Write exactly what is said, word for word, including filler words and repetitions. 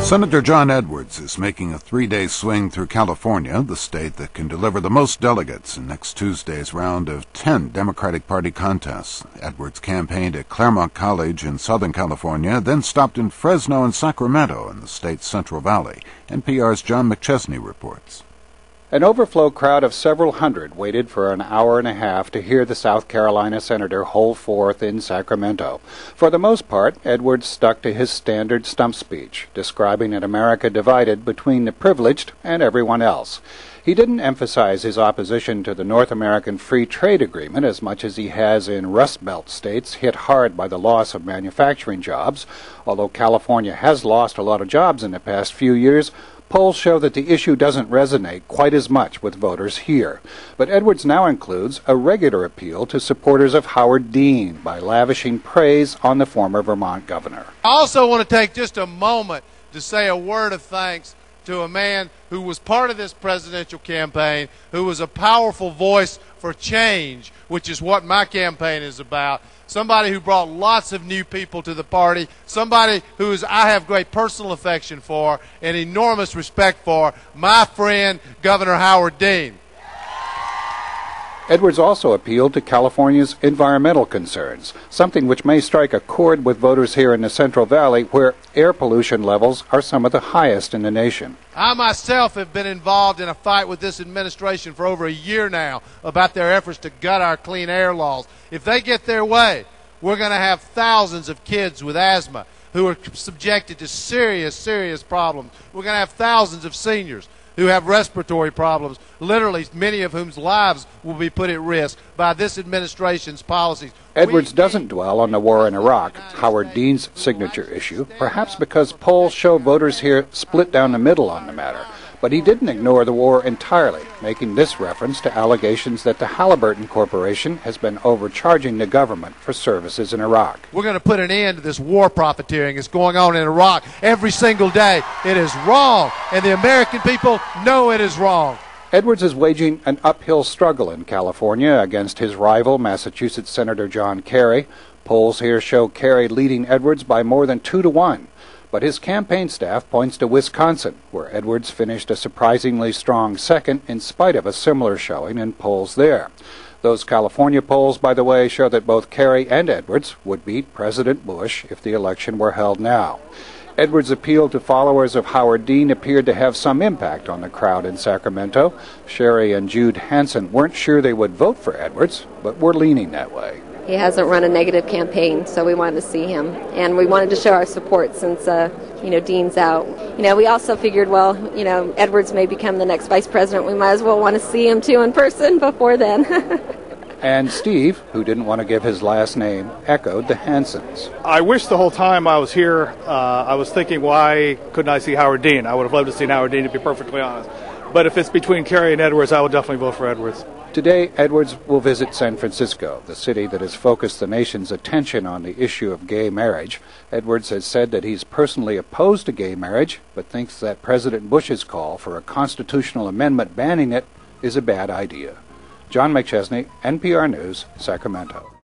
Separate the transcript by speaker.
Speaker 1: Senator John Edwards is making a three-day swing through California, the state that can deliver the most delegates in next Tuesday's round of ten Democratic Party contests. Edwards campaigned at Claremont College in Southern California, then stopped in Fresno and Sacramento in the state's Central Valley. N P R's John McChesney reports.
Speaker 2: An overflow crowd of several hundred waited for an hour and a half to hear the South Carolina senator hold forth in Sacramento. For the most part, Edwards stuck to his standard stump speech, describing an America divided between the privileged and everyone else. He didn't emphasize his opposition to the North American Free Trade Agreement as much as he has in Rust Belt states hit hard by the loss of manufacturing jobs. Although California has lost a lot of jobs in the past few years, polls show that the issue doesn't resonate quite as much with voters here. But Edwards now includes a regular appeal to supporters of Howard Dean by lavishing praise on the former Vermont governor.
Speaker 3: I also want to take just a moment to say a word of thanks to a man who was part of this presidential campaign, who was a powerful voice for change, which is what my campaign is about. Somebody who brought lots of new people to the party, somebody who is, I have great personal affection for and enormous respect for, my friend Governor Howard Dean.
Speaker 2: Edwards also appealed to California's environmental concerns, something which may strike a chord with voters here in the Central Valley, where air pollution levels are some of the highest in the nation.
Speaker 3: I myself have been involved in a fight with this administration for over a year now about their efforts to gut our clean air laws. If they get their way, we're going to have thousands of kids with asthma who are subjected to serious, serious problems. We're going to have thousands of seniors who have respiratory problems, literally many of whose lives will be put at risk by this administration's policies.
Speaker 2: Edwards doesn't dwell on the war in Iraq, Howard Dean's signature issue, perhaps because polls show voters here split down the middle on the matter. But he didn't ignore the war entirely, making this reference to allegations that the Halliburton Corporation has been overcharging the government for services in Iraq.
Speaker 3: We're going to put an end to this war profiteering that's going on in Iraq every single day. It is wrong, and the American people know it is wrong.
Speaker 2: Edwards is waging an uphill struggle in California against his rival, Massachusetts Senator John Kerry. Polls here show Kerry leading Edwards by more than two to one. But his campaign staff points to Wisconsin, where Edwards finished a surprisingly strong second in spite of a similar showing in polls there. Those California polls, by the way, show that both Kerry and Edwards would beat President Bush if the election were held now. Edwards' appeal to followers of Howard Dean appeared to have some impact on the crowd in Sacramento. Sherry and Jude Hansen weren't sure they would vote for Edwards, but were leaning that way.
Speaker 4: He hasn't run a negative campaign, so we wanted to see him. And we wanted to show our support since, uh, you know, Dean's out. You know, we also figured, well, you know, Edwards may become the next vice president. We might as well want to see him, too, in person before then.
Speaker 2: And Steve, who didn't want to give his last name, echoed the Hansens.
Speaker 5: I wish the whole time I was here, uh, I was thinking, why couldn't I see Howard Dean? I would have loved to see Howard Dean, to be perfectly honest. But if it's between Kerry and Edwards, I would definitely vote for Edwards.
Speaker 2: Today, Edwards will visit San Francisco, the city that has focused the nation's attention on the issue of gay marriage. Edwards has said that he's personally opposed to gay marriage, but thinks that President Bush's call for a constitutional amendment banning it is a bad idea. John McChesney, N P R News, Sacramento.